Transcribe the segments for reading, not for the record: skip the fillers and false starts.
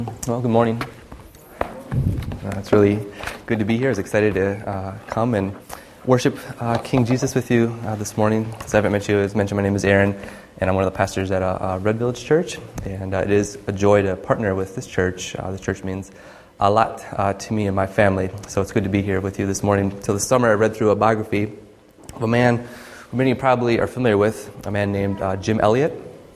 Well, good morning. It's really good to be here. I was excited to come and worship King Jesus with you this morning. As I haven't met you, as mentioned, my name is Aaron, and I'm one of the pastors at Red Village Church. And it is a joy to partner with this church. This church means a lot to me and my family. So it's good to be here with you this morning. Till this summer, I read through a biography of a man who many of you probably are familiar with, a man named Jim Elliot.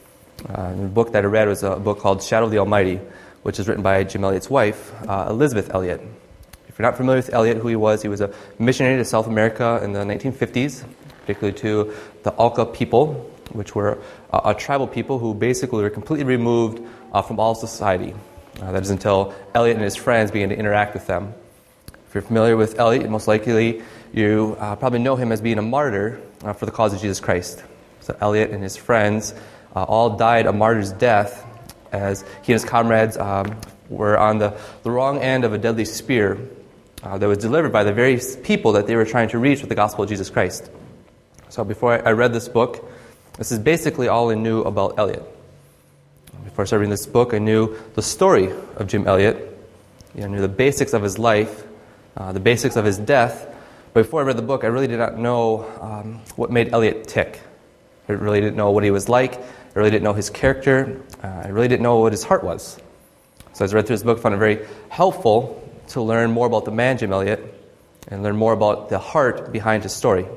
The book that I read was a book called Shadow of the Almighty, which is written by Jim Elliot's wife, Elizabeth Elliot. If you're not familiar with Elliot, who he was a missionary to South America in the 1950s, particularly to the Auca people, which were a tribal people who basically were completely removed from all society. That is until Elliot and his friends began to interact with them. If you're familiar with Elliot, most likely you probably know him as being a martyr for the cause of Jesus Christ. So Elliot and his friends all died a martyr's death as he and his comrades were on the wrong end of a deadly spear that was delivered by the very people that they were trying to reach with the gospel of Jesus Christ. So before I read this book, this is basically all I knew about Elliot. Before I started reading this book, I knew the story of Jim Elliot. I knew the basics of his life, the basics of his death. But before I read the book, I really did not know what made Elliot tick. I really didn't know what he was like. I really didn't know his character. I really didn't know what his heart was. So as I read through this book, I found it very helpful to learn more about the man, Jim Elliot, and learn more about the heart behind his story.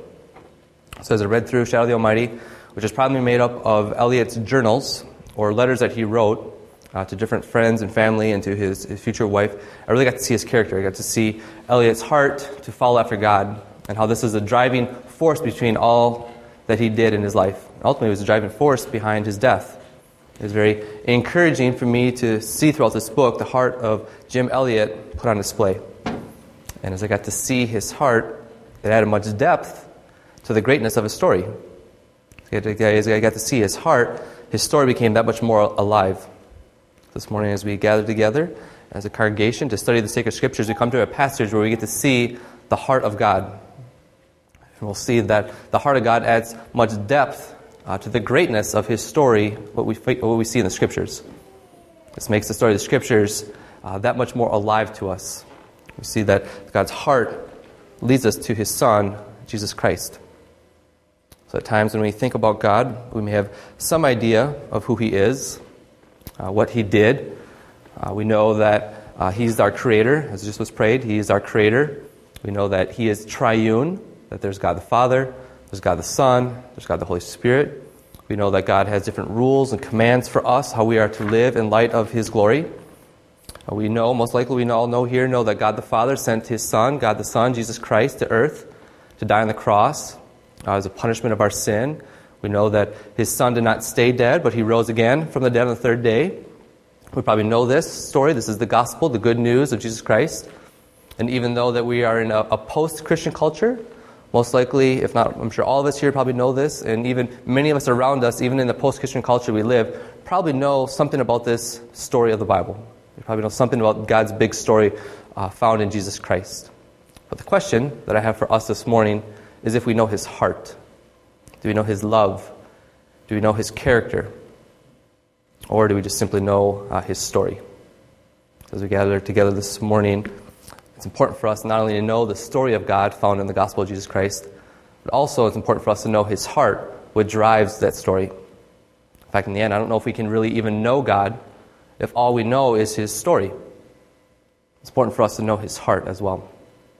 So as I read through Shadow of the Almighty, which is probably made up of Elliot's journals or letters that he wrote to different friends and family and to his future wife, I really got to see his character. I got to see Elliot's heart to follow after God and how this is a driving force between all that he did in his life. Ultimately, it was a driving force behind his death. It was very encouraging for me to see throughout this book the heart of Jim Elliot put on display. And as I got to see his heart, it added much depth to the greatness of his story. As I got to see his heart, his story became that much more alive. This morning, as we gather together as a congregation to study the sacred scriptures, we come to a passage where we get to see the heart of God. And we'll see that the heart of God adds much depth to the greatness of his story, what we see in the Scriptures. This makes the story of the Scriptures that much more alive to us. We see that God's heart leads us to his Son, Jesus Christ. So at times when we think about God, we may have some idea of who he is, what he did. We know that he's our creator, as just was prayed. He is our creator. We know that he is triune, that there's God the Father, there's God the Son, there's God the Holy Spirit. We know that God has different rules and commands for us, how we are to live in light of his glory. We know, most likely we all know that God the Father sent his Son, God the Son, Jesus Christ, to earth to die on the cross as a punishment of our sin. We know that his Son did not stay dead, but he rose again from the dead on the third day. We probably know this story. This is the gospel, the good news of Jesus Christ. And even though that we are in a post-Christian culture, most likely, if not, I'm sure all of us here probably know this, and even many of us around us, even in the post-Christian culture we live, probably know something about this story of the Bible. You probably know something about God's big story found in Jesus Christ. But the question that I have for us this morning is if we know his heart. Do we know his love? Do we know his character? Or do we just simply know his story? As we gather together this morning, it's important for us not only to know the story of God found in the gospel of Jesus Christ, but also it's important for us to know his heart, what drives that story. In fact, in the end, I don't know if we can really even know God if all we know is his story. It's important for us to know his heart as well.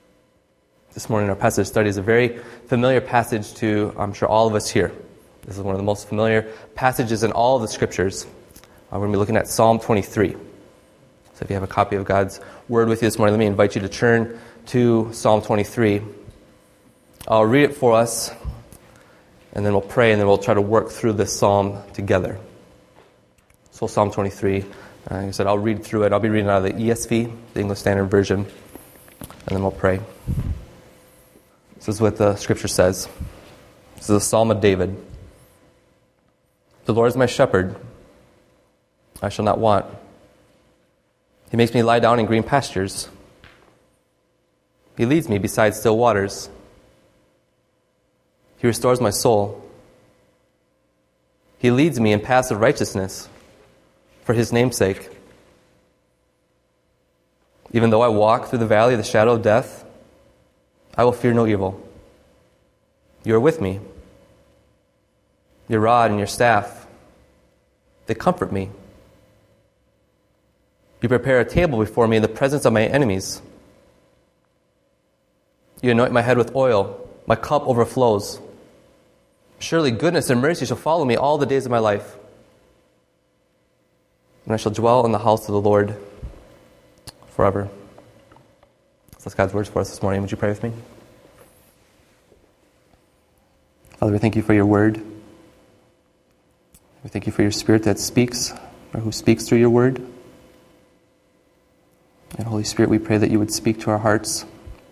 This morning, our passage study is a very familiar passage to, I'm sure, all of us here. This is one of the most familiar passages in all of the scriptures. We're going to be looking at Psalm 23. So if you have a copy of God's Word with you this morning, let me invite you to turn to Psalm 23. I'll read it for us, and then we'll pray, and then we'll try to work through this psalm together. So Psalm 23, like I said, I'll read through it. I'll be reading out of the ESV, the English Standard Version, and then we'll pray. This is what the Scripture says. This is a Psalm of David. The Lord is my shepherd. I shall not want. He makes me lie down in green pastures. He leads me beside still waters. He restores my soul. He leads me in paths of righteousness for his name's sake. Even though I walk through the valley of the shadow of death, I will fear no evil. You are with me. Your rod and your staff, they comfort me. You prepare a table before me in the presence of my enemies. You anoint my head with oil. My cup overflows. Surely goodness and mercy shall follow me all the days of my life. And I shall dwell in the house of the Lord forever. So that's God's words for us this morning. Would you pray with me? Father, we thank you for your word. We thank you for your Spirit that speaks, or who speaks through your word. And Holy Spirit, we pray that you would speak to our hearts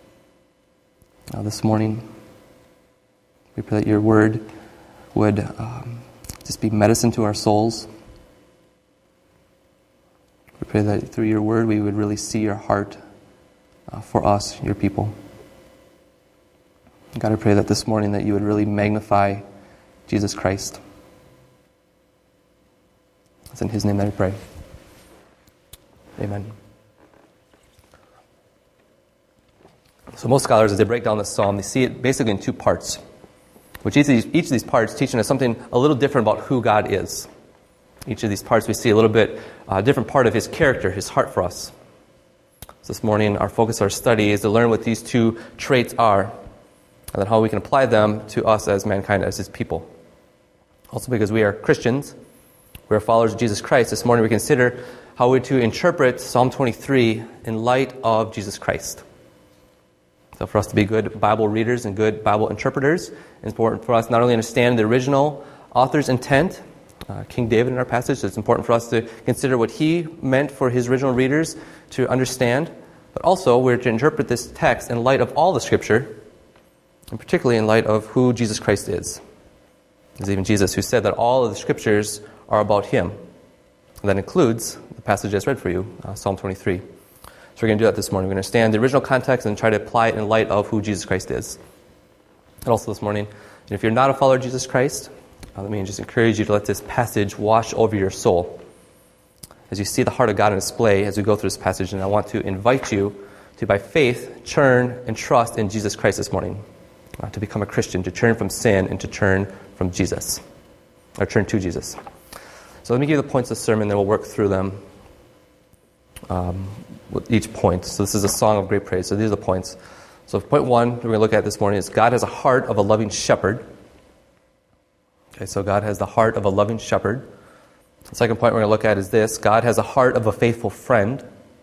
this morning. We pray that your word would just be medicine to our souls. We pray that through your word we would really see your heart for us, your people. God, I pray that this morning that you would really magnify Jesus Christ. It's in his name that I pray. Amen. So most scholars, as they break down this psalm, they see it basically in two parts, which each of these parts teaching us something a little different about who God is. Each of these parts we see a little bit different part of his character, his heart for us. So this morning, our focus, our study, is to learn what these two traits are, and then how we can apply them to us as mankind, as his people. Also because we are Christians, we are followers of Jesus Christ, this morning we consider how we're to interpret Psalm 23 in light of Jesus Christ. So for us to be good Bible readers and good Bible interpreters, it's important for us not only to understand the original author's intent, King David in our passage, it's important for us to consider what he meant for his original readers to understand, but also we're to interpret this text in light of all the Scripture, and particularly in light of who Jesus Christ is. There's even Jesus who said that all of the Scriptures are about him. And that includes the passage I just read for you, Psalm 23. So we're going to do that this morning. We're going to understand the original context and try to apply it in light of who Jesus Christ is. And also this morning, if you're not a follower of Jesus Christ, let me just encourage you to let this passage wash over your soul. As you see the heart of God on display as we go through this passage, and I want to invite you to, by faith, turn and trust in Jesus Christ this morning. To become a Christian, to turn from sin and to turn from Jesus. Or turn to Jesus. So let me give you the points of the sermon, then we'll work through them with each point. So this is a song of great praise. So these are the points. So point one we're going to look at this morning is God has a heart of a loving shepherd. Okay, so God has the heart of a loving shepherd. The second point we're going to look at is this. God has a heart of a faithful friend.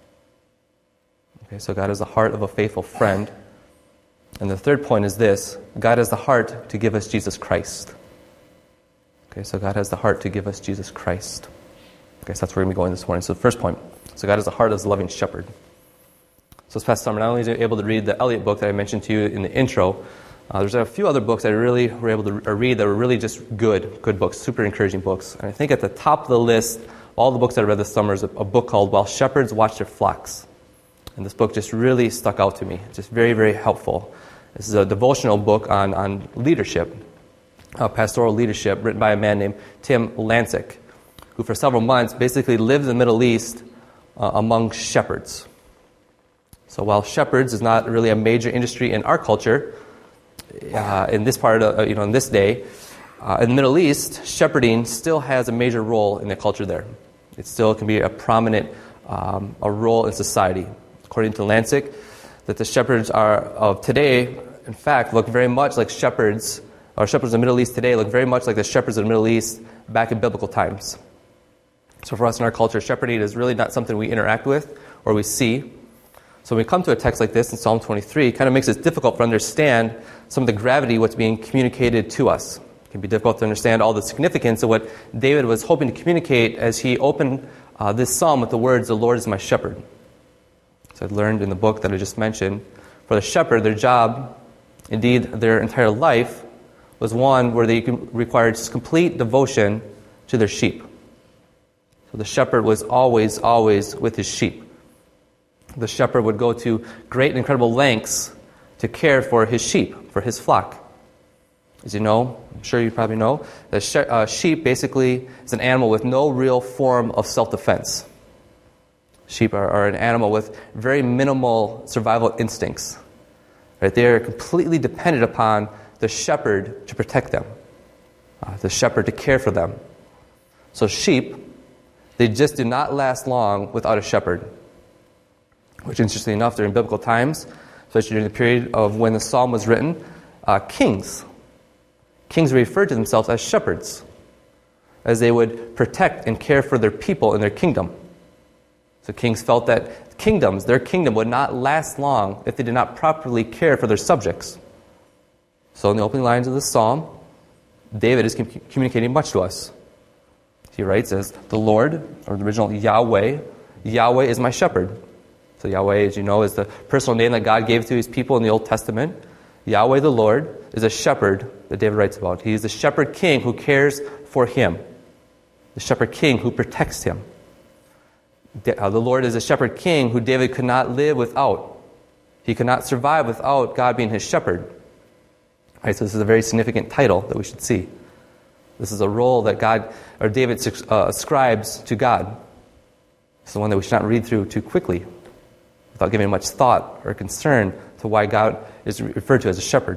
Okay, so God has the heart of a faithful friend. And the third point is this. God has the heart to give us Jesus Christ. Okay, so God has the heart to give us Jesus Christ. Okay, so that's where we're going to be going this morning. So the first point. So God has the heart as a loving shepherd. So this past summer, not only was I able to read the Eliot book that I mentioned to you in the intro, there's a few other books that I really were able to read that were really just good books, super encouraging books. And I think at the top of the list, all the books that I read this summer is a book called While Shepherds Watch Their Flocks. And this book just really stuck out to me. Just very, very helpful. This is a devotional book on leadership, pastoral leadership, written by a man named Tim Lancik, who for several months basically lived in the Middle East among shepherds. So while shepherds is not really a major industry in our culture, in this part of, in this day, in the Middle East, shepherding still has a major role in the culture there. It still can be a prominent a role in society. According to Lancik, that the shepherds of today, in fact, look very much like shepherds, or shepherds in the Middle East today look very much like the shepherds of the Middle East back in biblical times. So for us in our culture, shepherding is really not something we interact with or we see. So when we come to a text like this in Psalm 23, it kind of makes it difficult to understand some of the gravity of what's being communicated to us. It can be difficult to understand all the significance of what David was hoping to communicate as he opened this psalm with the words, "The Lord is my shepherd." So I learned in the book that I just mentioned, for the shepherd, their job, indeed their entire life, was one where they required complete devotion to their sheep. So the shepherd was always, always with his sheep. The shepherd would go to great and incredible lengths to care for his sheep, for his flock. As you know, I'm sure you probably know, that sheep basically is an animal with no real form of self-defense. Sheep are an animal with very minimal survival instincts. Right? They are completely dependent upon the shepherd to protect them, the shepherd to care for them. So sheep, they just do not last long without a shepherd. Which, interestingly enough, during biblical times, especially during the period of when the psalm was written, kings referred to themselves as shepherds, as they would protect and care for their people in their kingdom. So kings felt that their kingdom would not last long if they did not properly care for their subjects. So in the opening lines of the psalm, David is communicating much to us. He writes as the Lord, or the original Yahweh is my shepherd. So Yahweh, as you know, is the personal name that God gave to his people in the Old Testament. Yahweh the Lord is a shepherd that David writes about. He is the shepherd king who cares for him. The shepherd king who protects him. The Lord is a shepherd king who David could not live without. He could not survive without God being his shepherd. Right, so this is a very significant title that we should see. This is a role that David ascribes to God. It's the one that we should not read through too quickly without giving much thought or concern to why God is referred to as a shepherd.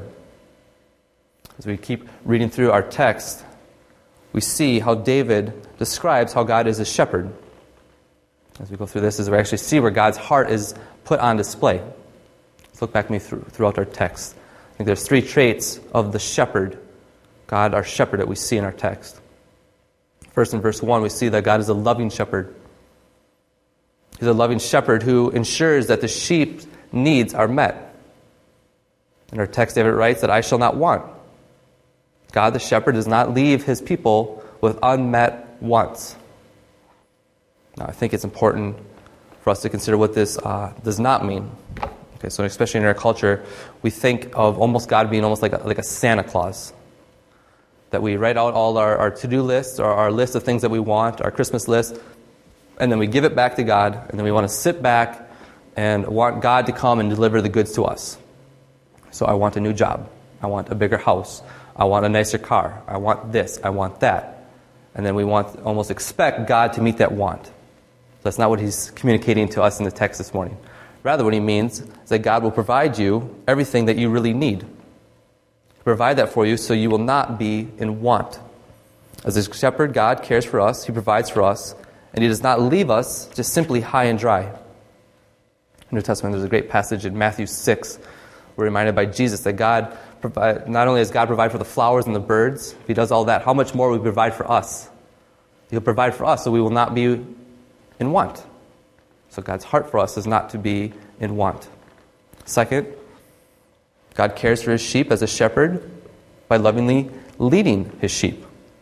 As we keep reading through our text, we see how David describes how God is a shepherd. As we go through this, as we actually see where God's heart is put on display. Let's look back with me throughout our text. I think there's 3 traits of the shepherd, God our shepherd, that we see in our text. First, in verse 1, we see that God is a loving shepherd. He's a loving shepherd who ensures that the sheep's needs are met. In our text, David writes that I shall not want. God the shepherd does not leave his people with unmet wants. Now, I think it's important for us to consider what this does not mean. Okay, so especially in our culture, we think of God being almost like a Santa Claus. That we write out all our to-do lists, or our list of things that we want, our Christmas list, and then we give it back to God, and then we want to sit back and want God to come and deliver the goods to us. So I want a new job. I want a bigger house. I want a nicer car. I want this. I want that. And then we almost expect God to meet that want. That's not what he's communicating to us in the text this morning. Rather, what he means is that God will provide you everything that you really need. Provide that for you so you will not be in want. As a shepherd, God cares for us, he provides for us, and he does not leave us just simply high and dry. In the New Testament, there's a great passage in Matthew 6. We're reminded by Jesus that not only does God provide for the flowers and the birds, if he does all that, how much more will he provide for us? He'll provide for us so we will not be in want. So God's heart for us is not to be in want. Second, God cares for his sheep as a shepherd by lovingly leading his sheep.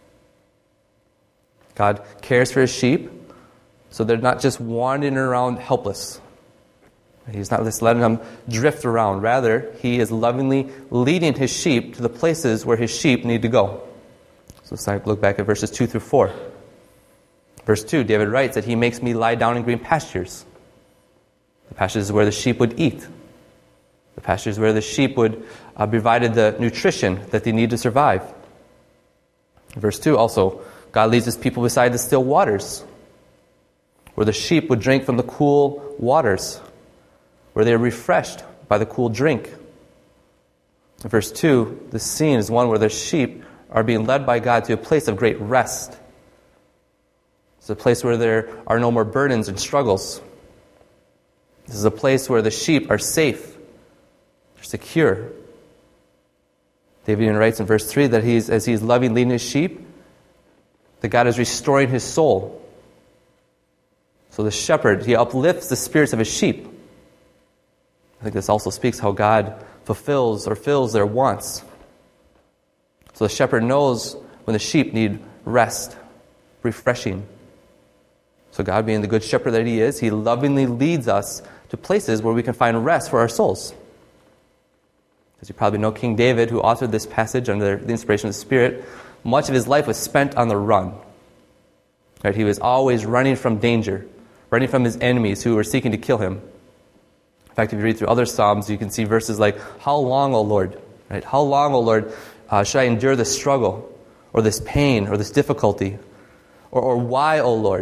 God cares for his sheep so they're not just wandering around helpless. He's not just letting them drift around. Rather, he is lovingly leading his sheep to the places where his sheep need to go. So let's look back at verses 2 through 4. Verse 2, David writes that he makes me lie down in green pastures. The pastures where the sheep would eat. The pastures where the sheep would provided the nutrition that they need to survive. Verse 2 also, God leads his people beside the still waters, where the sheep would drink from the cool waters, where they are refreshed by the cool drink. In verse 2, the scene is one where the sheep are being led by God to a place of great rest. It's a place where there are no more burdens and struggles. This is a place where the sheep are safe, they're secure. David even writes in verse 3 that as he's loving leading his sheep, that God is restoring his soul. So the shepherd, he uplifts the spirits of his sheep. I think this also speaks how God fulfills or fills their wants. So the shepherd knows when the sheep need rest, refreshing. So God, being the good shepherd that he is, he lovingly leads us to places where we can find rest for our souls. As you probably know, King David, who authored this passage under the inspiration of the Spirit, much of his life was spent on the run. Right? He was always running from danger, running from his enemies who were seeking to kill him. In fact, if you read through other Psalms, you can see verses like, "How long, O Lord? Right? How long, O Lord, should I endure this struggle, or this pain, or this difficulty? Or why, O Lord?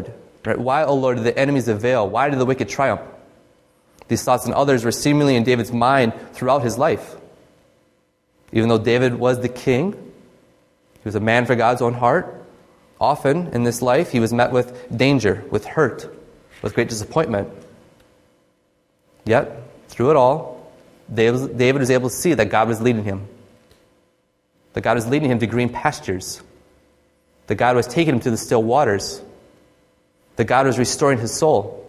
Right? Why, O Lord, did the enemies avail? Why did the wicked triumph? These thoughts and others were seemingly in David's mind throughout his life. Even though David was the king, he was a man for God's own heart, often in this life he was met with danger, with hurt, with great disappointment. Yet, through it all, David was able to see that God was leading him. That God was leading him to green pastures. That God was taking him to the still waters. That God was restoring his soul.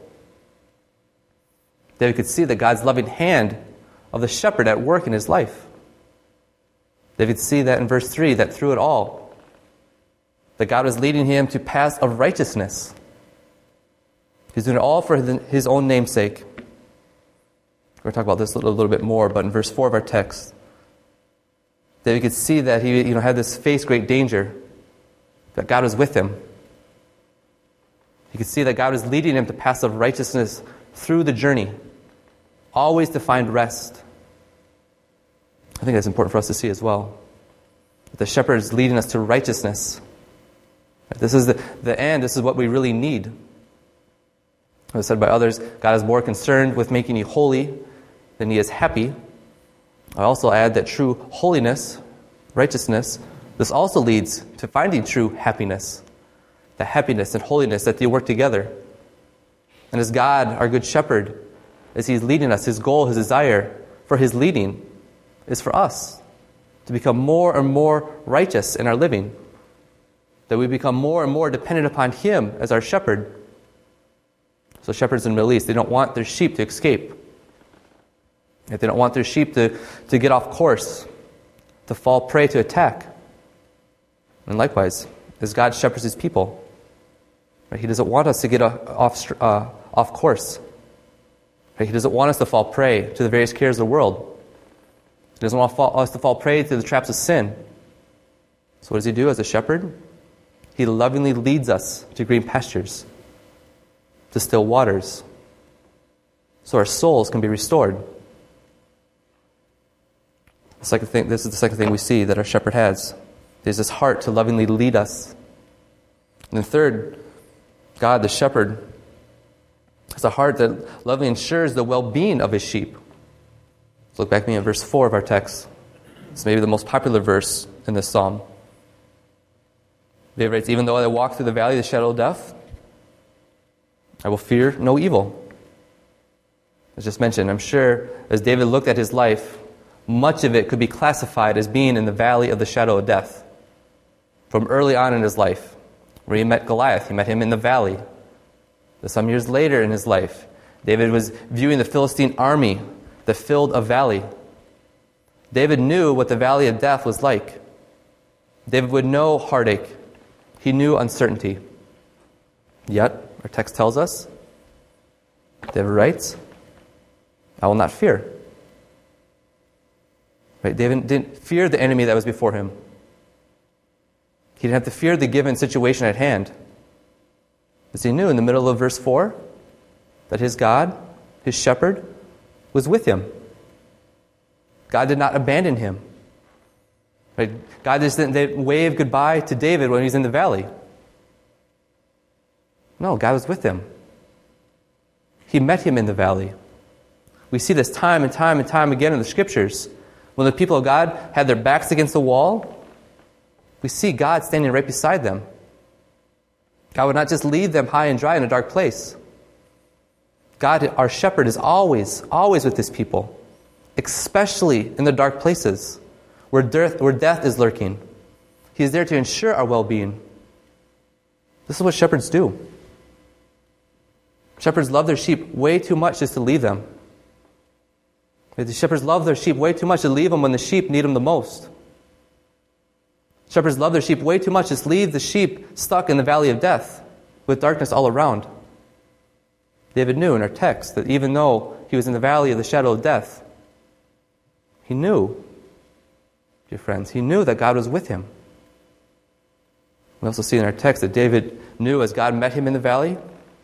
David could see that God's loving hand of the shepherd at work in his life. David could see that in verse 3, that through it all, that God was leading him to paths of righteousness. He's doing it all for his own name's sake. We're going to talk about this a little bit more, but in verse 4 of our text, David could see that he had this face great danger, that God was with him. He could see that God was leading him to paths of righteousness through the journey, always to find rest. I think that's important for us to see as well. The shepherd is leading us to righteousness. This is the end. This is what we really need. As said by others, God is more concerned with making you holy than he is happy. I also add that true holiness, righteousness, this also leads to finding true happiness. The happiness and holiness that they work together. And as God, our good shepherd, as he's leading us, his goal, his desire for his leading is for us to become more and more righteous in our living. That we become more and more dependent upon him as our shepherd. So shepherds in the Middle East, they don't want their sheep to escape. They don't want their sheep to get off course, to fall prey to attack. And likewise, as God shepherds his people, right, he doesn't want us to get off course. Right, he doesn't want us to fall prey to the various cares of the world. He doesn't want us to fall prey to the traps of sin. So what does he do as a shepherd? He lovingly leads us to green pastures, to still waters, so our souls can be restored. This is the second thing we see that our shepherd has. There's this heart to lovingly lead us. And then third, God, the shepherd, has a heart that lovingly ensures the well-being of his sheep. Let's look back at me in verse 4 of our text. It's maybe the most popular verse in this psalm. David writes, "Even though I walk through the valley of the shadow of death, I will fear no evil." As just mentioned, I'm sure as David looked at his life, much of it could be classified as being in the valley of the shadow of death. From early on in his life, where he met Goliath, he met him in the valley. Some years later in his life, David was viewing the Philistine army that filled a valley. David knew what the valley of death was like. David would know heartache. He knew uncertainty. Yet, our text tells us, David writes, "I will not fear." Right? David didn't fear the enemy that was before him. He didn't have to fear the given situation at hand. As he knew in the middle of verse 4 that his God, his shepherd, was with him. God did not abandon him. Right? God just didn't wave goodbye to David when he's in the valley. No, God was with him. He met him in the valley. We see this time and time and time again in the scriptures. When the people of God had their backs against the wall, we see God standing right beside them. God would not just leave them high and dry in a dark place. God, our shepherd, is always with his people, especially in the dark places where death is lurking. He is there to ensure our well-being. This is what shepherds do. Shepherds love their sheep way too much just to leave them. The shepherds love their sheep way too much to leave them when the sheep need them the most. Shepherds love their sheep way too much to leave the sheep stuck in the valley of death with darkness all around. David knew in our text that even though he was in the valley of the shadow of death, he knew, dear friends, he knew that God was with him. We also see in our text that David knew as God met him in the valley,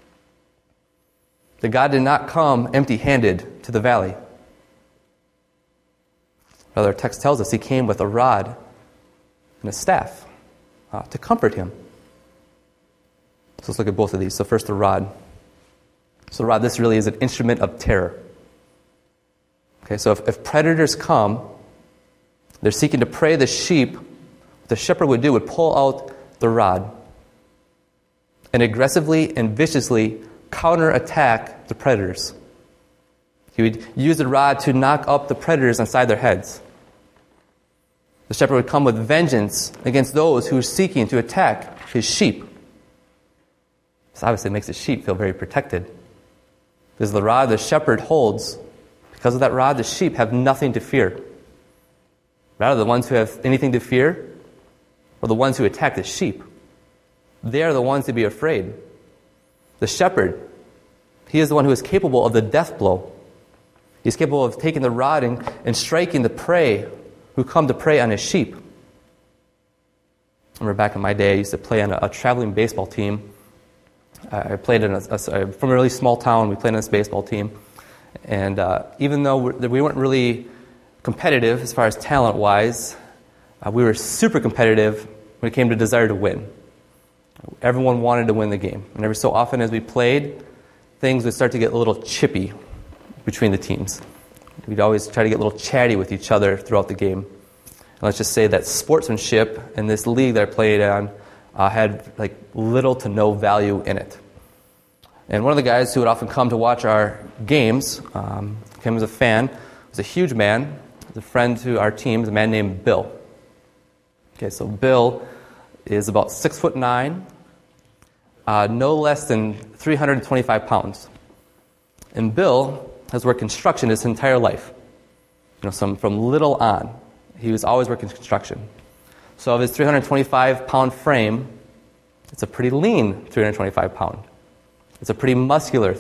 that God did not come empty-handed to the valley. Rather, our text tells us he came with a rod and a staff to comfort him. So let's look at both of these. So first, the rod. So the rod, this really is an instrument of terror. Okay, so if predators come, they're seeking to prey the sheep, what the shepherd would pull out the rod and aggressively and viciously counterattack the predators. He would use the rod to knock up the predators inside their heads. The shepherd would come with vengeance against those who were seeking to attack his sheep. This obviously makes the sheep feel very protected. Because the rod the shepherd holds, because of that rod, the sheep have nothing to fear. Rather, the ones who have anything to fear are the ones who attack the sheep. They are the ones to be afraid. The shepherd, he is the one who is capable of the death blow. He's capable of taking the rod and striking the prey who come to prey on his sheep. I remember back in my day, I used to play on a traveling baseball team. I played from a really small town. We played on this baseball team. And even though we weren't really competitive as far as talent-wise, we were super competitive when it came to desire to win. Everyone wanted to win the game. And every so often as we played, things would start to get a little chippy between the teams. We'd always try to get a little chatty with each other throughout the game. And let's just say that sportsmanship in this league that I played on had like little to no value in it. And one of the guys who would often come to watch our games, came as a fan, was a huge man. He was a friend to our team, a man named Bill. Okay, so Bill is about 6'9", no less than 325 pounds. And Bill has worked construction his entire life. From little on, he was always working construction. So of his 325-pound frame, it's a pretty lean 325-pound. It's a pretty muscular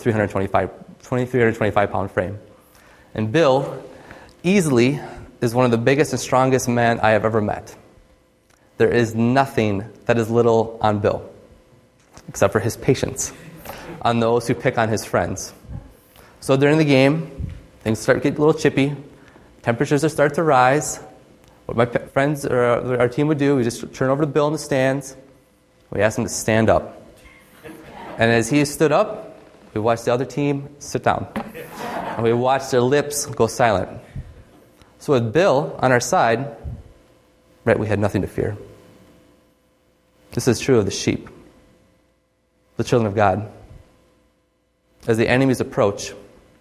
325-pound frame. And Bill easily is one of the biggest and strongest men I have ever met. There is nothing that is little on Bill, except for his patience on those who pick on his friends. So during the game, things start to get a little chippy. Temperatures start to rise. What my friends or our team would do, we just turn over to Bill in the stands. We ask him to stand up. And as he stood up, we watched the other team sit down. And we watched their lips go silent. So with Bill on our side, right, we had nothing to fear. This is true of the sheep, the children of God. As the enemies approach,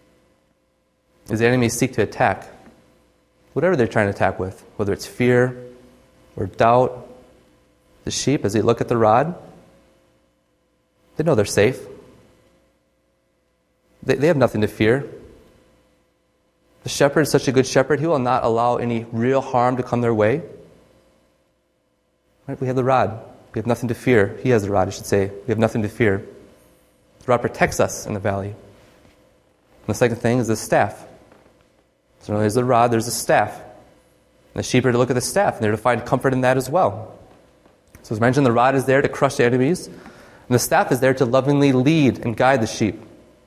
as the enemies seek to attack, whatever they're trying to attack with, whether it's fear or doubt, the sheep, as they look at the rod, they know they're safe. They have nothing to fear. The shepherd is such a good shepherd, he will not allow any real harm to come their way. Right? We have the rod. We have nothing to fear. He has the rod, I should say. We have nothing to fear. The rod protects us in the valley. And the second thing is the staff. So there's the rod, there's the staff. And the sheep are to look at the staff, and they're to find comfort in that as well. So as mentioned, the rod is there to crush the enemies, and the staff is there to lovingly lead and guide the sheep.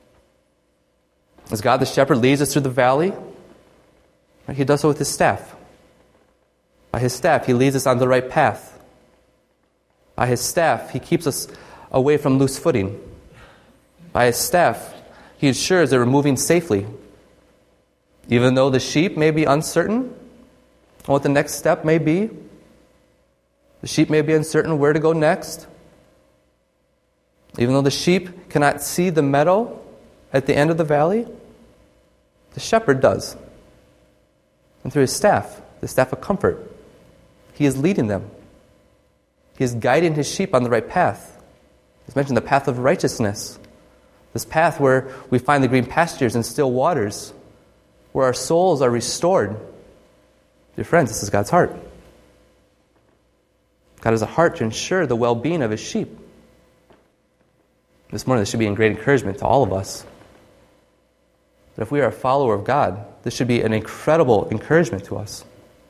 As God the shepherd leads us through the valley, he does so with his staff. By his staff, he leads us on the right path. By his staff, he keeps us away from loose footing. By his staff, he ensures that we're moving safely. Even though the sheep may be uncertain on what the next step may be, the sheep may be uncertain where to go next. Even though the sheep cannot see the meadow at the end of the valley, the shepherd does. And through his staff, the staff of comfort, he is leading them. He is guiding his sheep on the right path. He's mentioned the path of righteousness. This path where we find the green pastures and still waters, where our souls are restored. Dear friends, this is God's heart. God has a heart to ensure the well-being of his sheep. This morning, this should be a great encouragement to all of us. That if we are a follower of God, this should be an incredible encouragement to us.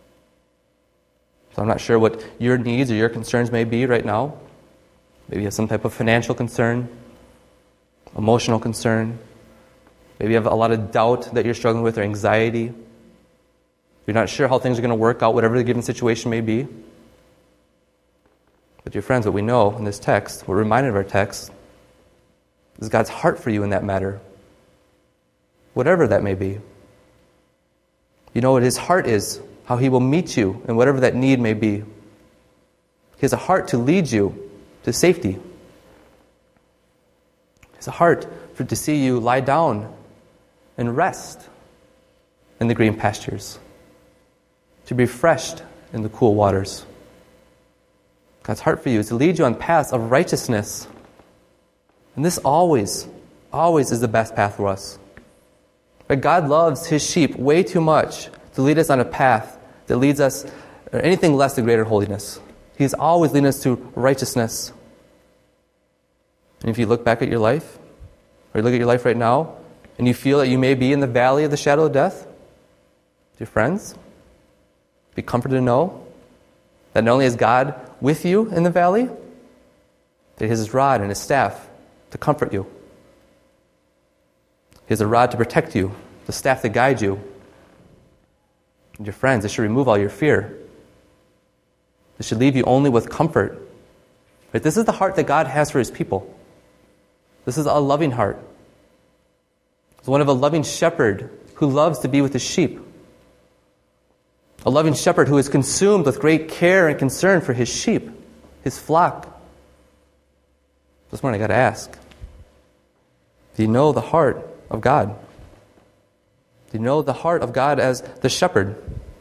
So I'm not sure what your needs or your concerns may be right now. Maybe you have some type of financial concern, emotional concern. Maybe you have a lot of doubt that you're struggling with or anxiety. You're not sure how things are going to work out, whatever the given situation may be. But dear friends, what we know in this text, we're reminded of our text, is God's heart for you in that matter. Whatever that may be. You know what His heart is, how He will meet you in whatever that need may be. He has a heart to lead you to safety. He has a heart to see you lie down and rest in the green pastures, to be refreshed in the cool waters. God's heart for you is to lead you on paths of righteousness. And this always is the best path for us. But God loves His sheep way too much to lead us on a path that leads us or anything less than greater holiness. He's always leading us to righteousness. And if you look back at your life, or you look at your life right now, and you feel that you may be in the valley of the shadow of death, dear friends, be comforted to know that not only is God with you in the valley, that He has His rod and His staff to comfort you. He has a rod to protect you, the staff to guide you. And dear friends, this should remove all your fear. This should leave you only with comfort. Right? This is the heart that God has for His people. This is a loving heart. It's one of a loving shepherd who loves to be with his sheep. A loving shepherd who is consumed with great care and concern for his sheep, his flock. This morning I got to ask, do you know the heart of God? Do you know the heart of God as the shepherd?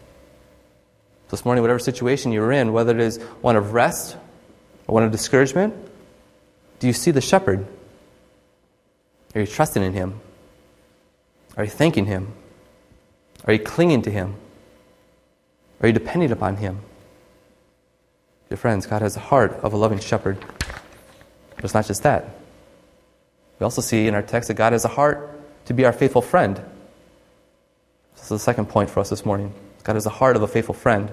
This morning, whatever situation you're in, whether it is one of rest or one of discouragement, do you see the shepherd? Are you trusting in Him? Are you thanking Him? Are you clinging to Him? Are you depending upon Him? Dear friends, God has the heart of a loving shepherd. But it's not just that. We also see in our text that God has a heart to be our faithful friend. This is the second point for us this morning. God has the heart of a faithful friend.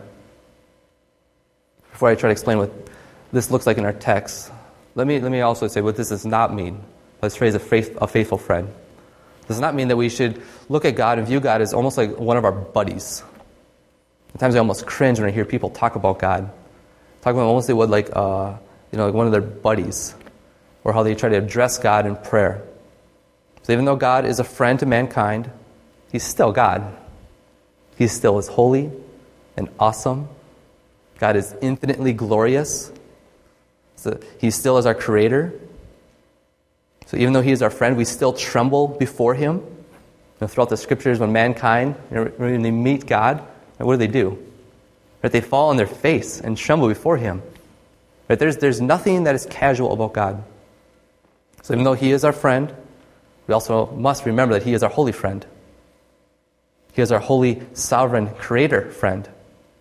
Before I try to explain what this looks like in our text, let me also say what this does not mean. This phrase, a faithful friend. This does not mean that we should look at God and view God as almost like one of our buddies. Sometimes I almost cringe when I hear people talk about God. Talk about almost they would like one of their buddies, or how they try to address God in prayer. So even though God is a friend to mankind, He's still God. He still is holy and awesome. God is infinitely glorious. So He still is our creator. So even though He is our friend, we still tremble before Him. Throughout the scriptures, when mankind, when they meet God, what do? Right? They fall on their face and tremble before Him. Right? There's nothing that is casual about God. So even though He is our friend, we also must remember that He is our holy friend. He is our holy, sovereign, creator friend.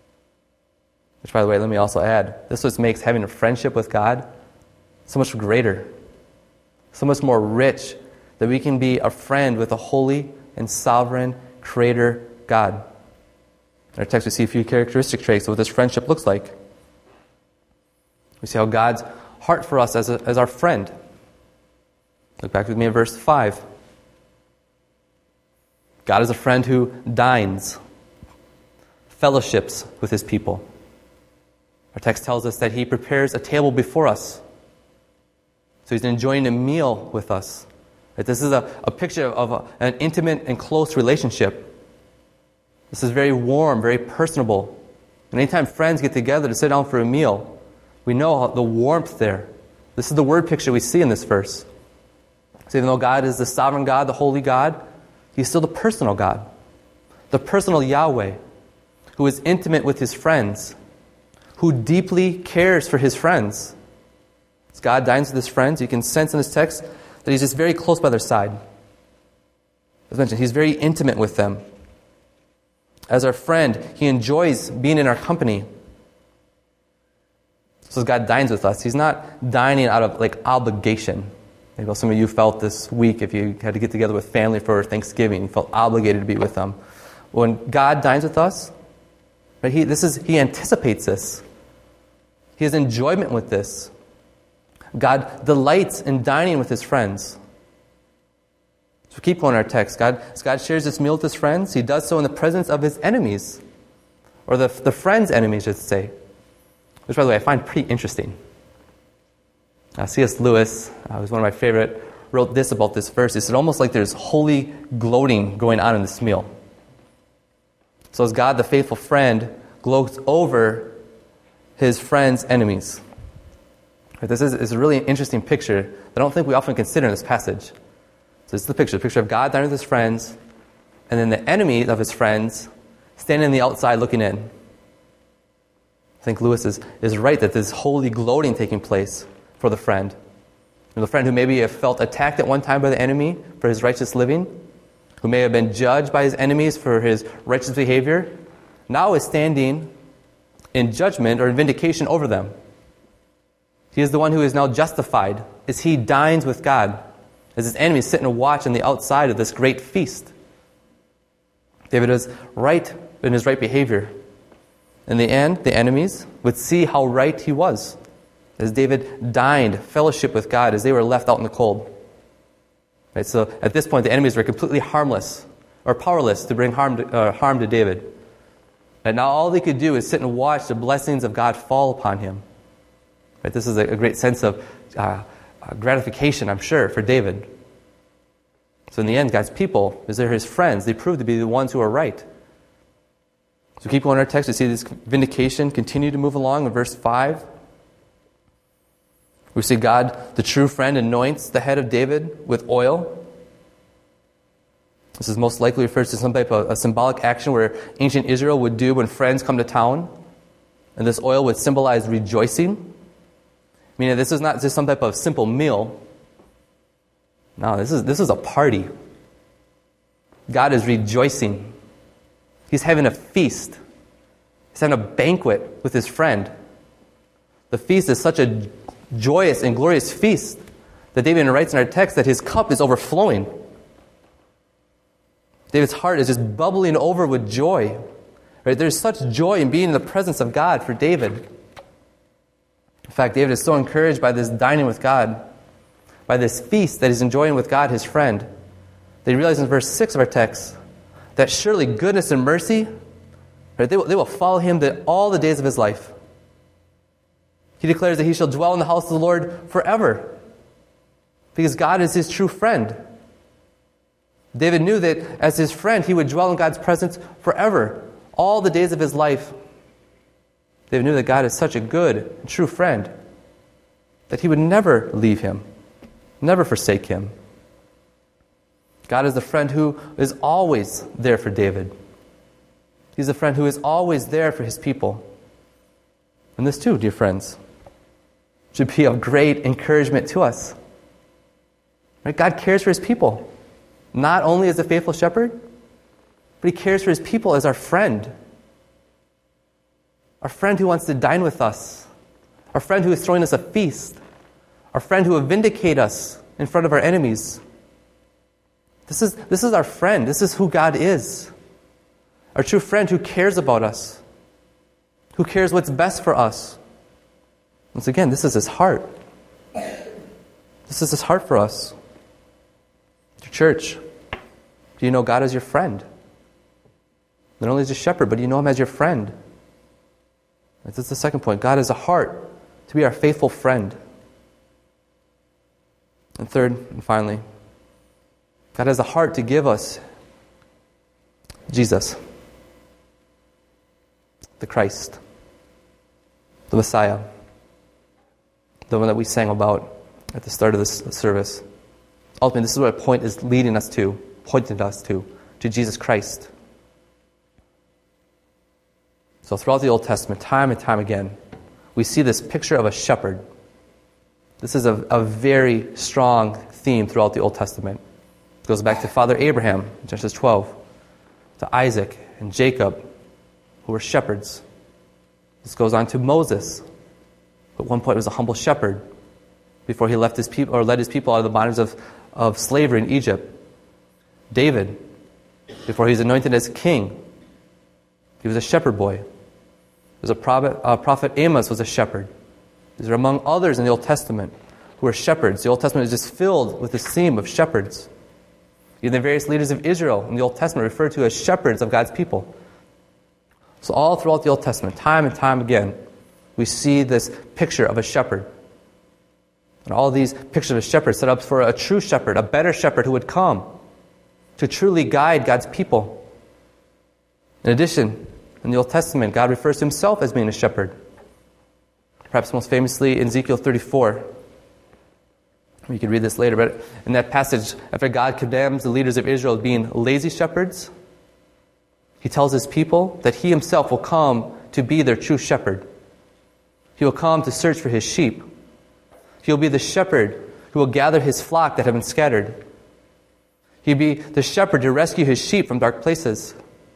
Which, by the way, let me also add, this is what makes having a friendship with God so much greater, so much more rich, that we can be a friend with a holy and sovereign creator God. In our text, we see a few characteristic traits of what this friendship looks like. We see how God's heart for us as our friend. Look back with me at verse 5. God is a friend who dines, fellowships with His people. Our text tells us that He prepares a table before us. So He's enjoying a meal with us. This is a picture of an intimate and close relationship. This is very warm, very personable. And anytime friends get together to sit down for a meal, we know the warmth there. This is the word picture we see in this verse. So even though God is the sovereign God, the holy God, He's still the personal God, the personal Yahweh, who is intimate with His friends, who deeply cares for His friends. As God dines with His friends, you can sense in this text that He's just very close by their side. As mentioned, He's very intimate with them. As our friend, He enjoys being in our company. So as God dines with us, He's not dining out of obligation. Maybe some of you felt this week, if you had to get together with family for Thanksgiving, you felt obligated to be with them. When God dines with us, right, He anticipates this. He has enjoyment with this. God delights in dining with His friends. So keep going in our text. As God shares this meal with His friends, He does so in the presence of His enemies, or the friends' enemies, I should say. Which, by the way, I find pretty interesting. C.S. Lewis, who's one of my favorite, wrote this about this verse. He said, almost like there's holy gloating going on in this meal. So as God, the faithful friend, gloats over his friend's enemies. This is a really interesting picture that I don't think we often consider in this passage. So this is the picture of God dining with his friends, and then the enemy of his friends standing on the outside looking in. I think Lewis is right that there's holy gloating taking place for the friend. And the friend who maybe have felt attacked at one time by the enemy for his righteous living, who may have been judged by his enemies for his righteous behavior, now is standing in judgment or in vindication over them. He is the one who is now justified as he dines with God, as his enemies sit and watch on the outside of this great feast. David was right in his right behavior. In the end, the enemies would see how right he was, as David dined, fellowship with God, as they were left out in the cold. Right, so at this point, the enemies were completely harmless or powerless to bring harm to David. And now all they could do is sit and watch the blessings of God fall upon him. Right, this is a great sense of gratification, I'm sure, for David. So in the end, God's people, as they're his friends, they prove to be the ones who are right. So keep going in our text. We see this vindication continue to move along in verse 5. We see God, the true friend, anoints the head of David with oil. This is most likely refers to some type of a symbolic action where ancient Israel would do when friends come to town. And this oil would symbolize rejoicing. Meaning this is not just some type of simple meal. No, this is a party. God is rejoicing. He's having a feast. He's having a banquet with his friend. The feast is such a joyous and glorious feast that David writes in our text that his cup is overflowing. David's heart is just bubbling over with joy. Right? There's such joy in being in the presence of God for David. In fact, David is so encouraged by this dining with God, by this feast that he's enjoying with God, his friend, that he realizes in verse 6 of our text that surely goodness and mercy, right, they will follow him all the days of his life. He declares that he shall dwell in the house of the Lord forever, because God is his true friend. David knew that as his friend, he would dwell in God's presence forever, all the days of his life. David knew that God is such a good and true friend that he would never leave him, never forsake him. God is the friend who is always there for David. He's a friend who is always there for his people. And this too, dear friends, should be of great encouragement to us. Right? God cares for his people, not only as a faithful shepherd, but he cares for his people as our friend. Our friend who wants to dine with us. Our friend who is throwing us a feast. Our friend who will vindicate us in front of our enemies. This is our friend. This is who God is. Our true friend who cares about us. Who cares what's best for us. Once again, this is his heart. This is his heart for us. Church, do you know God as your friend? Not only as a shepherd, but do you know him as your friend? This is the second point. God has a heart to be our faithful friend. And third, and finally, God has a heart to give us Jesus, the Christ, the Messiah, the one that we sang about at the start of this service. Ultimately, this is what a point is leading us to, pointing us to Jesus Christ. So throughout the Old Testament, time and time again, we see this picture of a shepherd. This is a very strong theme throughout the Old Testament. It goes back to Father Abraham, in Genesis 12, to Isaac and Jacob, who were shepherds. This goes on to Moses, who at one point was a humble shepherd before he led his people out of the bondage of slavery in Egypt. David, before he was anointed as king, he was a shepherd boy. There's a prophet Amos was a shepherd. These are among others in the Old Testament who were shepherds. The Old Testament is just filled with this theme of shepherds. Even the various leaders of Israel in the Old Testament referred to as shepherds of God's people. So all throughout the Old Testament, time and time again, we see this picture of a shepherd And all these pictures of a shepherd set up for a true shepherd, a better shepherd who would come to truly guide God's people. In addition, in the Old Testament, God refers to himself as being a shepherd. Perhaps most famously in Ezekiel 34. You can read this later, but in that passage, after God condemns the leaders of Israel as being lazy shepherds, he tells his people that he himself will come to be their true shepherd. He will come to search for his sheep. He will be the shepherd who will gather his flock that have been scattered. He'll be the shepherd to rescue his sheep from dark places.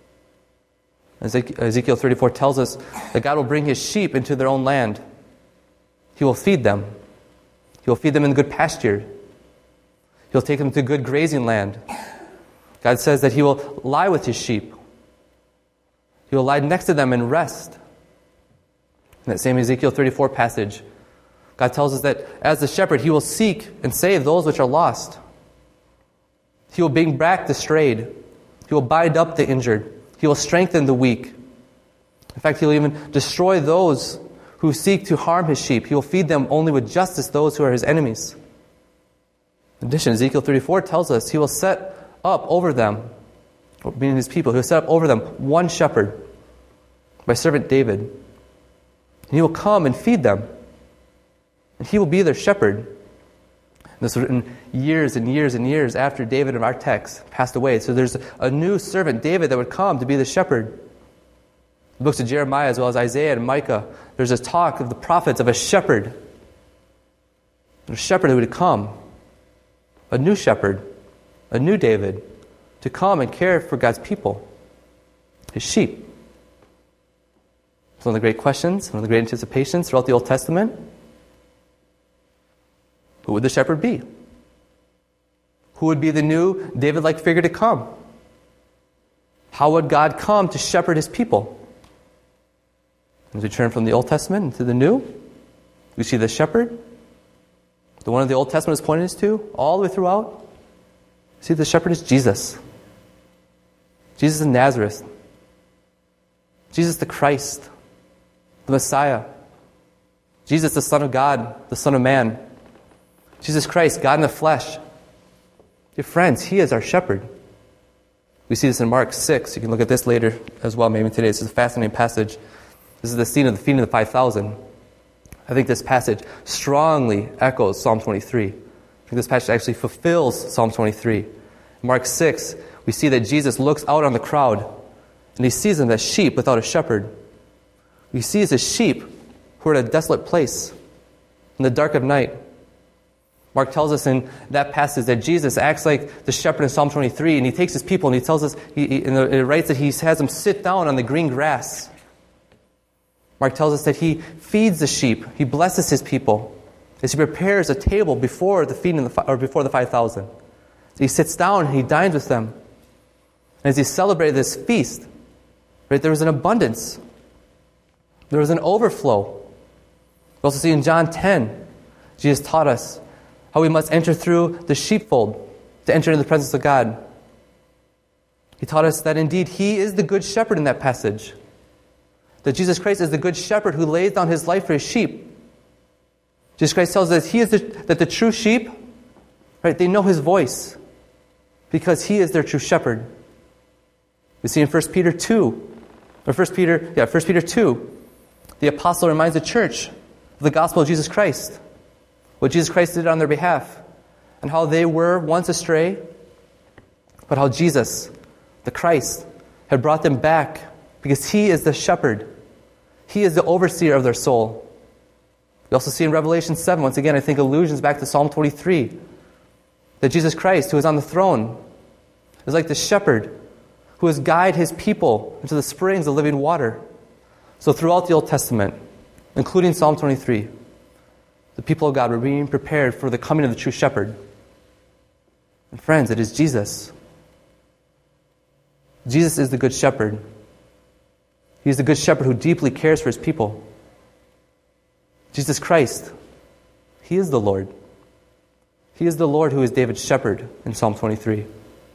Ezekiel 34 tells us that God will bring his sheep into their own land. He will feed them. He will feed them in good pasture. He'll take them to good grazing land. God says that he will lie with his sheep. He will lie next to them and rest. In that same Ezekiel 34 passage, God tells us that as the shepherd, he will seek and save those which are lost. He will bring back the strayed. He will bind up the injured. He will strengthen the weak. In fact, he will even destroy those who seek to harm his sheep. He will feed them only with justice those who are his enemies. In addition, Ezekiel 34 tells us he will set up over them, meaning his people, he will set up over them one shepherd, my servant David. And he will come and feed them. And he will be their shepherd. This was written years and years and years after David of our text passed away. So there's a new servant, David, that would come to be the shepherd. The books of Jeremiah as well as Isaiah and Micah, there's a talk of the prophets of a shepherd. A shepherd who would come. A new shepherd. A new David. To come and care for God's people. His sheep. It's one of the great questions, one of the great anticipations throughout the Old Testament. Who would the shepherd be? Who would be the new David-like figure to come? How would God come to shepherd his people? As we turn from the Old Testament into the New, we see the shepherd, the one of the Old Testament is pointing us to, all the way throughout. See, the shepherd is Jesus. Jesus of Nazareth. Jesus the Christ, the Messiah. Jesus the Son of God, the Son of Man. Jesus Christ, God in the flesh. Dear friends, he is our shepherd. We see this in Mark 6. You can look at this later as well, maybe today. This is a fascinating passage. This is the scene of the feeding of the 5,000. I think this passage strongly echoes Psalm 23. I think this passage actually fulfills Psalm 23. In Mark 6, we see that Jesus looks out on the crowd, and he sees them as sheep without a shepherd. He sees his sheep who are in a desolate place in the dark of night. Mark tells us in that passage that Jesus acts like the shepherd in Psalm 23, and he takes his people and he tells us, it writes that he has them sit down on the green grass. Mark tells us that he feeds the sheep. He blesses his people as he prepares a table before the feeding before the 5,000. He sits down and he dines with them. And as he celebrated this feast, right, there was an abundance. There was an overflow. We also see in John 10, Jesus taught us how we must enter through the sheepfold to enter into the presence of God. He taught us that indeed he is the good shepherd in that passage. That Jesus Christ is the good shepherd who lays down his life for his sheep. Jesus Christ tells us that the true sheep, right, they know his voice because he is their true shepherd. We see in 1 Peter 2, the apostle reminds the church of the gospel of Jesus Christ, what Jesus Christ did on their behalf, and how they were once astray, but how Jesus, the Christ, had brought them back because he is the shepherd. He is the overseer of their soul. We also see in Revelation 7, once again, I think allusions back to Psalm 23, that Jesus Christ, who is on the throne, is like the shepherd who has guided his people into the springs of living water. So throughout the Old Testament, including Psalm 23, the people of God were being prepared for the coming of the true shepherd. And friends, it is Jesus. Jesus is the good shepherd. He is the good shepherd who deeply cares for his people. Jesus Christ, he is the Lord. He is the Lord who is David's shepherd in Psalm 23.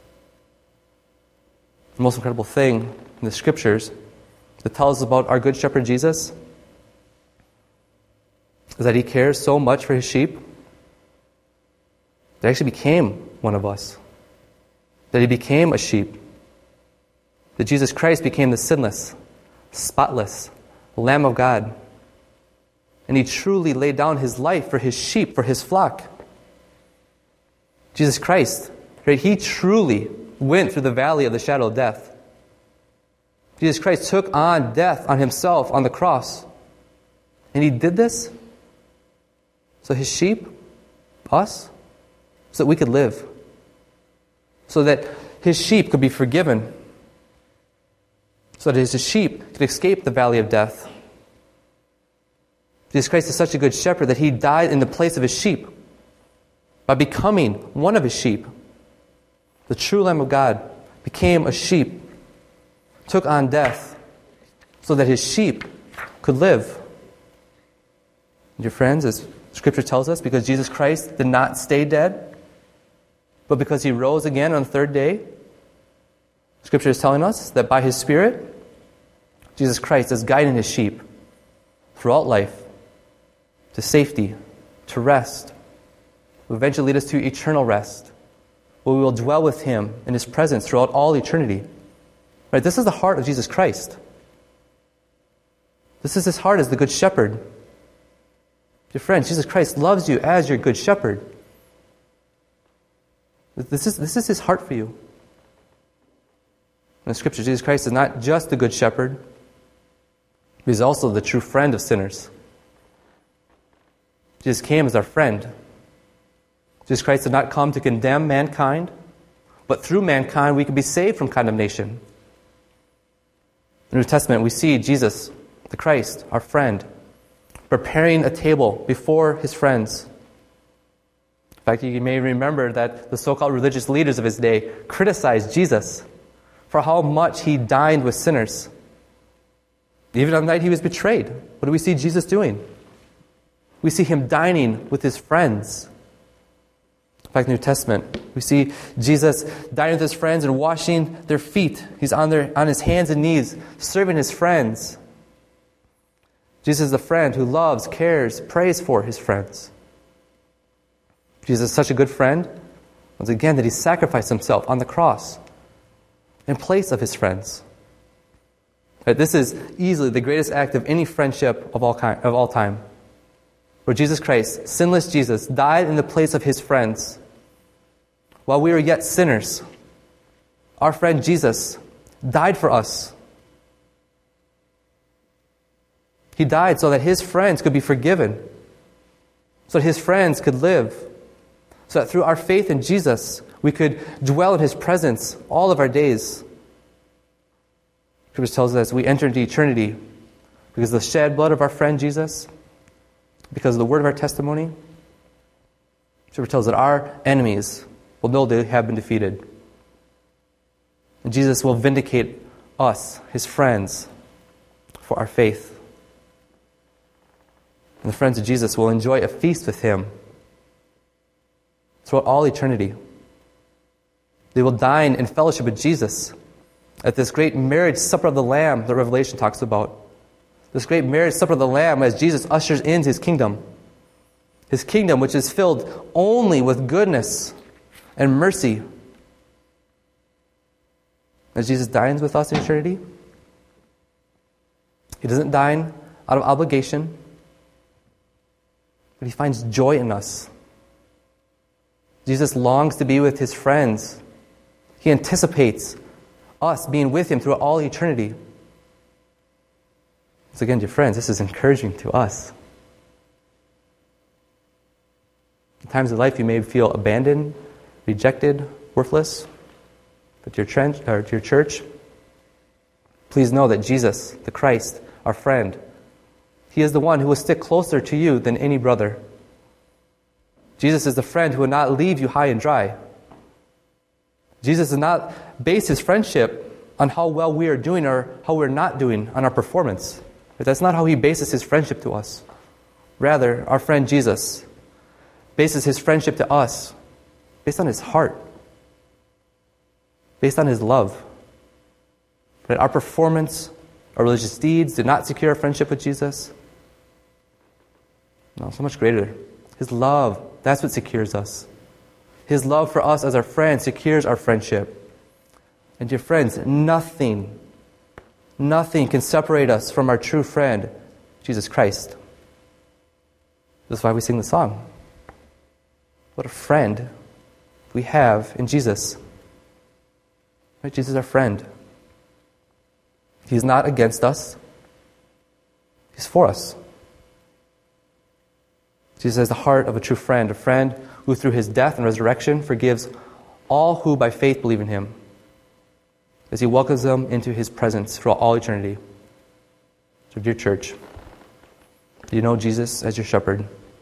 The most incredible thing in the scriptures that tells us about our good shepherd Jesus is that he cares so much for his sheep that actually became one of us, that he became a sheep, that Jesus Christ became the sinless, spotless Lamb of God, and he truly laid down his life for his sheep, for his flock. Jesus Christ, right, he truly went through the valley of the shadow of death. Jesus Christ took on death on himself on the cross. And he did this so his sheep, us, so that we could live. So that his sheep could be forgiven. So that his sheep could escape the valley of death. Jesus Christ is such a good shepherd that he died in the place of his sheep by becoming one of his sheep. The true Lamb of God became a sheep, took on death so that his sheep could live. Dear friends, as Scripture tells us, because Jesus Christ did not stay dead, but because he rose again on the third day, Scripture is telling us that by his Spirit, Jesus Christ is guiding his sheep throughout life to safety, to rest, will eventually lead us to eternal rest, where we will dwell with him in his presence throughout all eternity. Right? This is the heart of Jesus Christ. This is his heart as the Good Shepherd. Dear friends, Jesus Christ loves you as your Good Shepherd. This is his heart for you. In the Scripture, Jesus Christ is not just the Good Shepherd, but he's also the true friend of sinners. Jesus came as our friend. Jesus Christ did not come to condemn mankind, but through mankind we can be saved from condemnation. In the New Testament, we see Jesus, the Christ, our friend, preparing a table before his friends. In fact, you may remember that the so-called religious leaders of his day criticized Jesus for how much he dined with sinners. Even on the night he was betrayed, what do we see Jesus doing? We see him dining with his friends. In fact, in the New Testament, we see Jesus dining with his friends and washing their feet. He's on his hands and knees, serving his friends. Jesus is the friend who loves, cares, prays for his friends. Jesus is such a good friend, once again, that he sacrificed himself on the cross in place of his friends. This is easily the greatest act of any friendship of all time. Where Jesus Christ, sinless Jesus, died in the place of his friends. While we were yet sinners, our friend Jesus died for us. He died so that his friends could be forgiven, so that his friends could live, so that through our faith in Jesus, we could dwell in his presence all of our days. Scripture tells us as we enter into eternity, because of the shed blood of our friend Jesus, because of the word of our testimony, Scripture tells us that our enemies will know they have been defeated. And Jesus will vindicate us, his friends, for our faith. And the friends of Jesus will enjoy a feast with him throughout all eternity. They will dine in fellowship with Jesus at this great marriage supper of the Lamb that Revelation talks about. This great marriage supper of the Lamb as Jesus ushers in his kingdom. His kingdom which is filled only with goodness and mercy. As Jesus dines with us in eternity, he doesn't dine out of obligation, but he finds joy in us. Jesus longs to be with his friends. He anticipates us being with him throughout all eternity. So again, dear friends, this is encouraging to us. In times of life you may feel abandoned, rejected, worthless. But to your church, please know that Jesus, the Christ, our friend, he is the one who will stick closer to you than any brother. Jesus is the friend who will not leave you high and dry. Jesus does not base his friendship on how well we are doing or how we're not doing on our performance. But that's not how he bases his friendship to us. Rather, our friend Jesus bases his friendship to us based on his heart, based on his love. That our performance, our religious deeds did not secure our friendship with Jesus. No, so much greater. His love, that's what secures us. His love for us as our friend secures our friendship. And dear friends, nothing can separate us from our true friend, Jesus Christ. That's why we sing the song. What a friend we have in Jesus. Right? Jesus is our friend. He's not against us. He's for us. Jesus has the heart of a true friend, a friend who through his death and resurrection forgives all who by faith believe in him, as he welcomes them into his presence for all eternity. So dear church, do you know Jesus as your shepherd?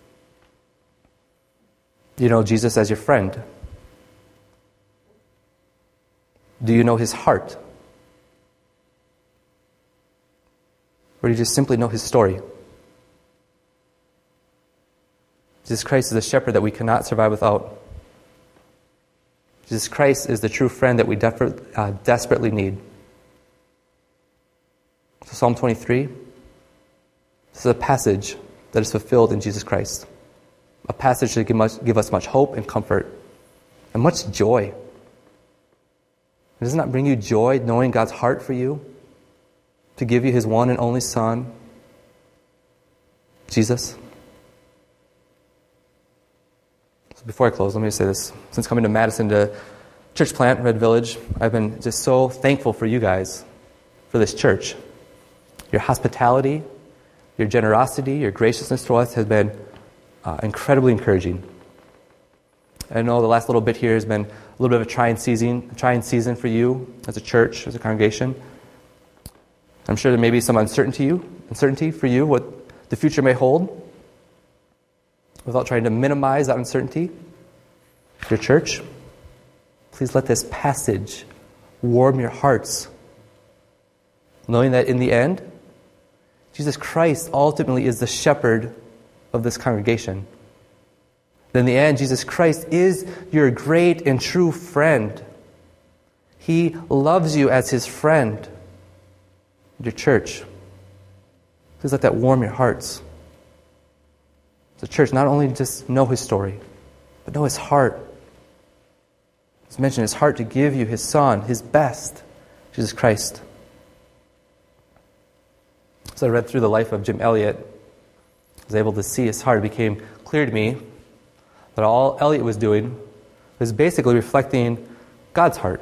Do you know Jesus as your friend? Do you know his heart? Or do you just simply know his story? Jesus Christ is the shepherd that we cannot survive without. Jesus Christ is the true friend that we desperately need. So Psalm 23, this is a passage that is fulfilled in Jesus Christ. A passage that give us much hope and comfort and much joy. Doesn't that bring you joy knowing God's heart for you? To give you his one and only Son, Jesus? So before I close, let me say this. Since coming to Madison to church plant, Red Village, I've been just so thankful for you guys, for this church. Your hospitality, your generosity, your graciousness to us has been incredibly encouraging. I know the last little bit here has been a little bit of a trying season for you as a church, as a congregation. I'm sure there may be some uncertainty for you, what the future may hold. Without trying to minimize that uncertainty, your church, please let this passage warm your hearts, knowing that in the end, Jesus Christ ultimately is the shepherd of this congregation. That in the end, Jesus Christ is your great and true friend. He loves you as his friend. Your church, please let that warm your hearts. The church, not only just know his story, but know his heart. As mentioned, his heart to give you his Son, his best, Jesus Christ. As I read through the life of Jim Elliot, I was able to see his heart. It became clear to me that all Elliot was doing was basically reflecting God's heart.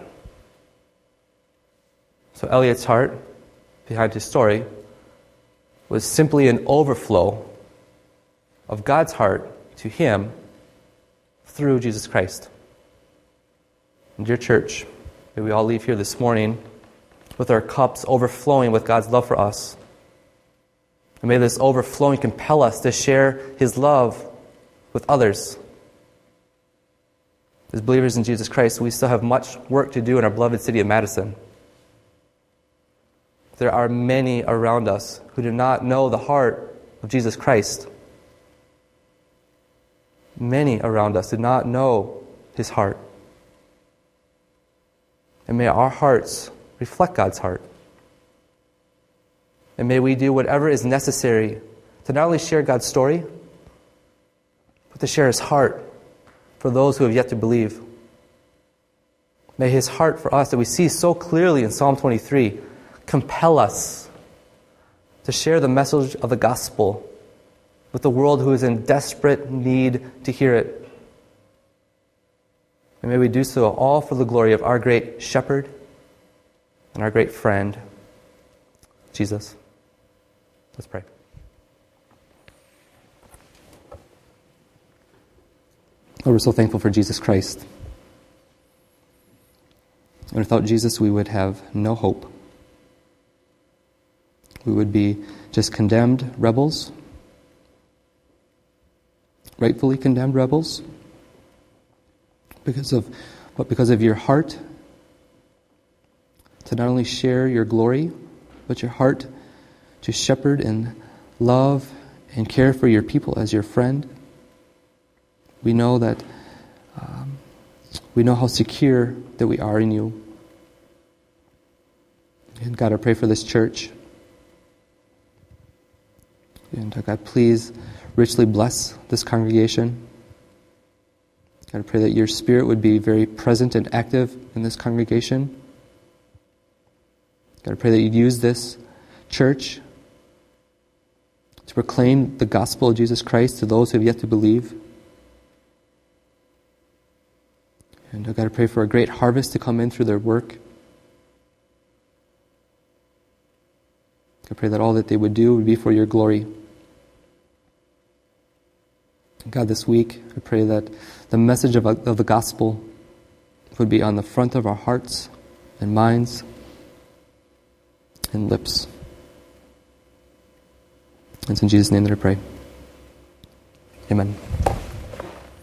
So Elliot's heart, behind his story, was simply an overflow of God's heart to him through Jesus Christ. And dear church, may we all leave here this morning with our cups overflowing with God's love for us. And may this overflowing compel us to share his love with others. As believers in Jesus Christ, we still have much work to do in our beloved city of Madison. There are many around us who do not know the heart of Jesus Christ. Many around us do not know his heart. And may our hearts reflect God's heart. And may we do whatever is necessary to not only share God's story, but to share his heart for those who have yet to believe. May his heart for us that we see so clearly in Psalm 23 compel us to share the message of the gospel with the world who is in desperate need to hear it. And may we do so all for the glory of our great shepherd and our great friend, Jesus. Let's pray. Lord, we're so thankful for Jesus Christ. And without Jesus, we would have no hope. We would be just condemned rebels, rightfully condemned rebels, because of your heart to not only share your glory, but your heart to shepherd and love and care for your people as your friend. We know that we know how secure that we are in you. And God, I pray for this church. And God, please richly bless this congregation. God, I pray that your Spirit would be very present and active in this congregation. God, I pray that you'd use this church to proclaim the gospel of Jesus Christ to those who have yet to believe. And God, I pray for a great harvest to come in through their work. I pray that all that they would do would be for your glory. God, this week, I pray that the message of the gospel would be on the front of our hearts and minds and lips. It's in Jesus' name that I pray. Amen.